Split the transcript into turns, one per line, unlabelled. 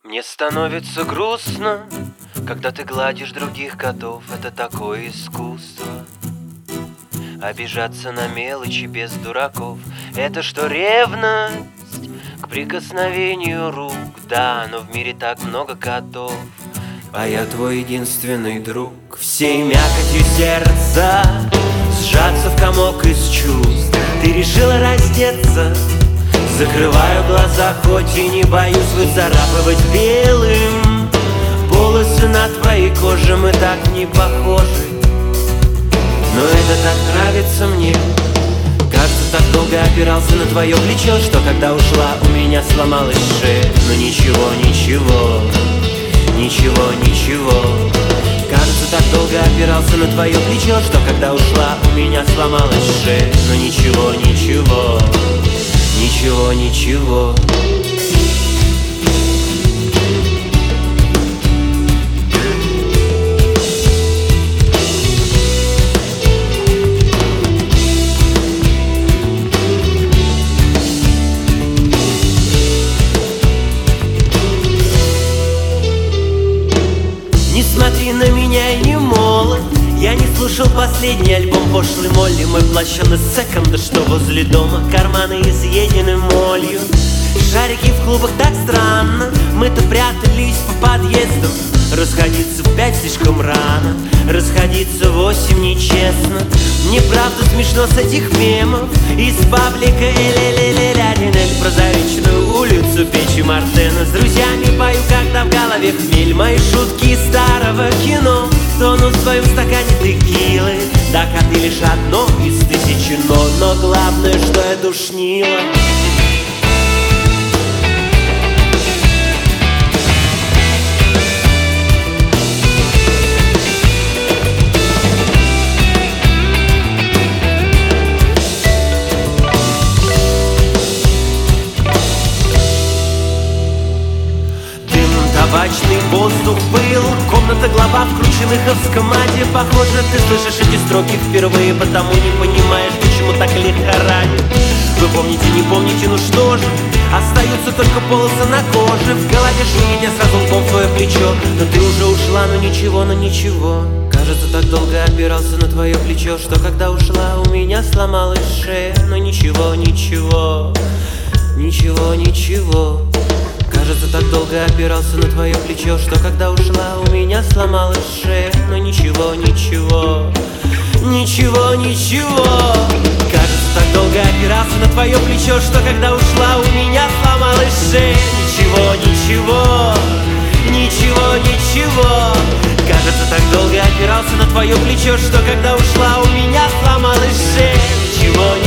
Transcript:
Мне становится грустно, когда ты гладишь других котов. Это такое искусство. Обижаться на мелочи без дураков. Это что, ревность к прикосновению рук? Да, но в мире так много котов, а я твой единственный друг. Всей мякотью сердца сжаться в комок из чувств. Ты решила раздеться. Закрываю глаза, хоть и не боюсь выцарапывать белым полосы на твоей коже. Мы так не похожи, но это так нравится мне. Кажется, так долго опирался на твое плечо, что когда ушла, у меня сломалась шея. Но ничего, ничего, ничего, ничего. Кажется, так долго опирался на твое плечо, что когда ушла, у меня сломалась шея. Но ничего, ничего, ничего, ничего. Не смотри на меня, я не молод. Я не слушал последний альбом пошлой Молли. Мой плащ он из секонда, что возле дома. Карманы изъедены молью. Шарики в клубах так странно. Мы-то прятались по подъездам. Расходиться в 5 слишком рано, расходиться в 8 нечестно. Мне правда смешно с этих мемов из паблика Эль-эль-эль-эль-эль. Про Заречную улицу, Печи Мартена. С друзьями пою, когда в голове хмель. Мои шутки из старого кино тонут в своем стакане текилы. Да, коты лишь одно из тысячи но главное, что я душнила. Табачный воздух был, комната глава в Крученыховском аде. Похоже, ты слышишь эти строки впервые, потому не понимаешь, почему так лихорадит. Вы помните, не помните, ну что же, остаются только полосы на коже. В голове шумит, я сразу лбом в твое плечо. Но ты уже ушла, но ничего, но ничего. Кажется, так долго опирался на твое плечо, что когда ушла, у меня сломалась шея. Но ничего, ничего, ничего, ничего. Кажется, так долго опирался на твое плечо, что когда ушла, у меня сломалась шея. Но ничего, ничего, ничего, ничего. Кажется, так долго опирался на твое плечо, что когда ушла, у меня сломалась шея. Ничего, ничего, ничего, ничего. Кажется, так долго опирался на твое плечо, что когда ушла, у меня сломалась шея. Ничего,